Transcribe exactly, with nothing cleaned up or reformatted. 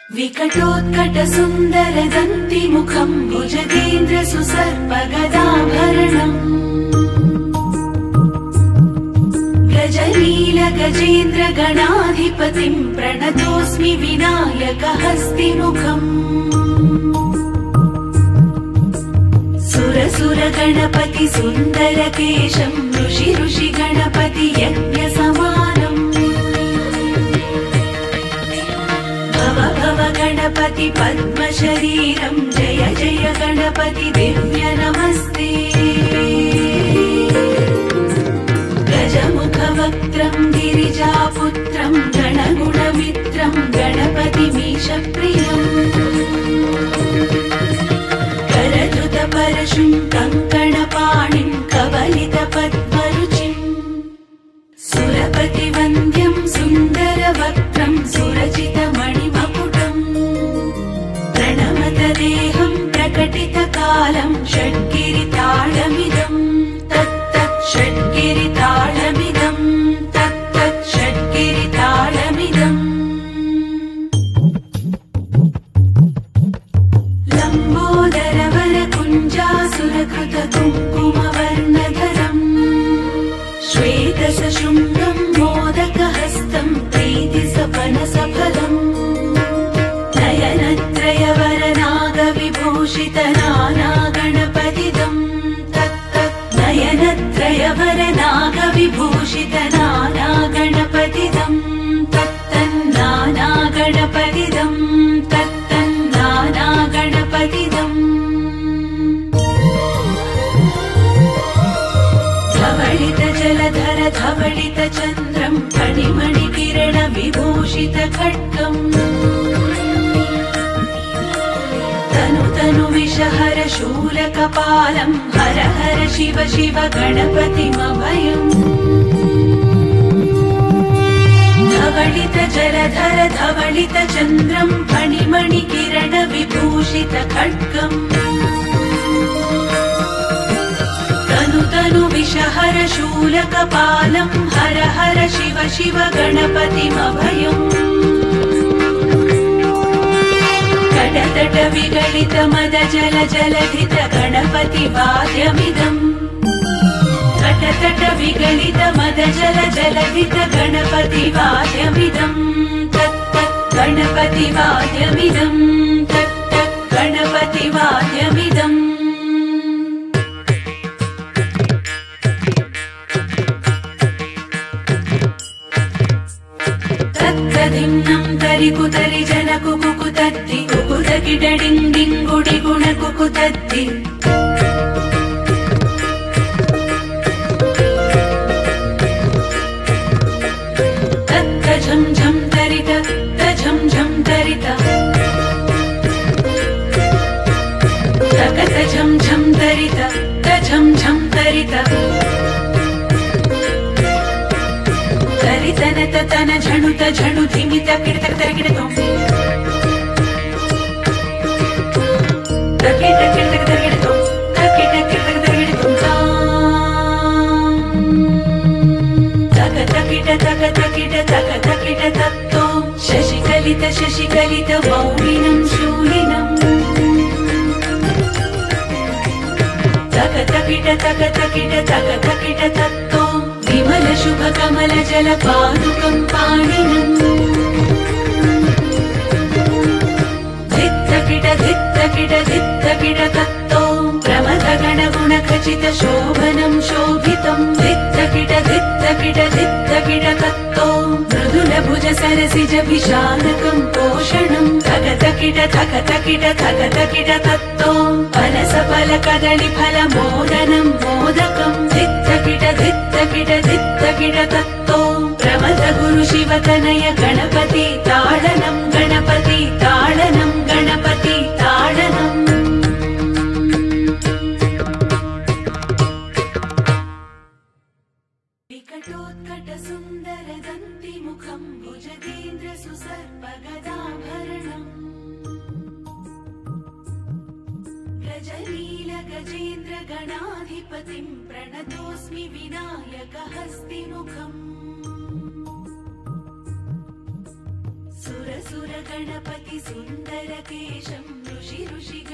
विकटोत्कट सुंदर दन्ति मुखं भुजगेन्द्र सुसर्प गदाभरणम् गजनील गजेन्द्र गणाधिपतिं प्रणतोऽस्मि विनायक हस्तिमुखम् सुरसुर गणपति सुंदर केशं ऋषि ऋषि गणपति यज्ञ समानम् भव भव गणपति पद्म शरीरं जय जय गणपति दिव्य नमस्ते गजमुख वक्त्रं गिरिजापुत्रं गणगुणमित्रं गणपतिमीश प्रियम् करधृत परशुं कंकणपाणिं कवलित पद्मरुचिम् सुरपति वन्द्यं सुन्दर वक्त्रं सुरचित मणिमकुटम् प्रणमत देहं प्रकटित कालं षड्गिरिताळमिदम् तत्तत् षड्गिरिताळमिदम् तत्तत् षड्गिरिताळमिदम् लम्बोदर वरकुञ्जासुरकृत कुङ्कुमवर्णधरम् श्वेतसशृङ्गं मोदकहस्तं प्रीतिसपनसफलम् नयनत्रयवरनागविभूषित नानागणपतिदम् तत्तत् नयनत्रयवरनागविभूषित नानागणपतिदम् तत्तन्नानागणपतिदम् तत्तन्नानागणपतिदम् धवलित जलधर धवलित चन्द्रं फणिमणि किरण विभूषित खड्गम् तनु तनु विषहर शूलकपालं हर हर शिव शिव गणपतिमभयम् धवलित जलधर धवलित चन्द्रं फणिमणि किरण विभूषित खड्गम् तनु तनु विषहर शूलकपालं हर हर शिव शिव गणपतिमभयम् कटतट विगलित मद जल जलधित गणपति वाद्यमिदम् कटतट विगलित मद जल जलधित गणपति वाद्यमिदम् तत्तत् गणपति वाद्यमिदम् तत्तत् गणपति वाद्यमिदम् तत्तदिन्नं तरिकुतरि जन कुकुतत्ति कुकुत किडडिङ्गिङ्गुडि गुण कुकुतत्ति तत्त झं झं तरित तझं झं तरित तकत झं झं तरित तझं झं तरित तरितनत तन झणुत झणु धिमित किडतक तरिकिडतों तकिट किडतक तरिकिडतों तकिट किडतक तरिकिडतों तक तकिट तक तकिट तक तकिट तत्तों शशिकलित शशिकलित मौलिनं शूलिनम् तक तकिट तक तकिट तक तकिट तत्तों विमल शुभ कमल जल पादुकं पाणिनम् धित्तकिट धित्तकिट धित्तकिट तत्तों प्रमथ गण गुण खचित शोभनं शोभितं धित्तकिट धित्तकिट धित्तकिट तत्तों मृदुल भुज सरसिज विशालकं पोषणं थकतकिट थकतकिट थकतकिट तत्तों फलस फल कदळि फल मोदनं मोदकं धित्तकिट धित्तकिट धित्तकिट तत्तों प्रमथ गुरु शिव तनय गणपति ताडनं गणपति ताडनं गणपति ताडनम् विकटोत्कट सुंदर दन्ति मुखं भुजगेन्द्र सुसर्प गदाभरणम् गजनील गजेन्द्र गणाधिपतिं प्रणतोऽस्मि विनायक हस्तिमुखम् सुर सुरगणपति सुन्दरकेशं ऋषि ऋषि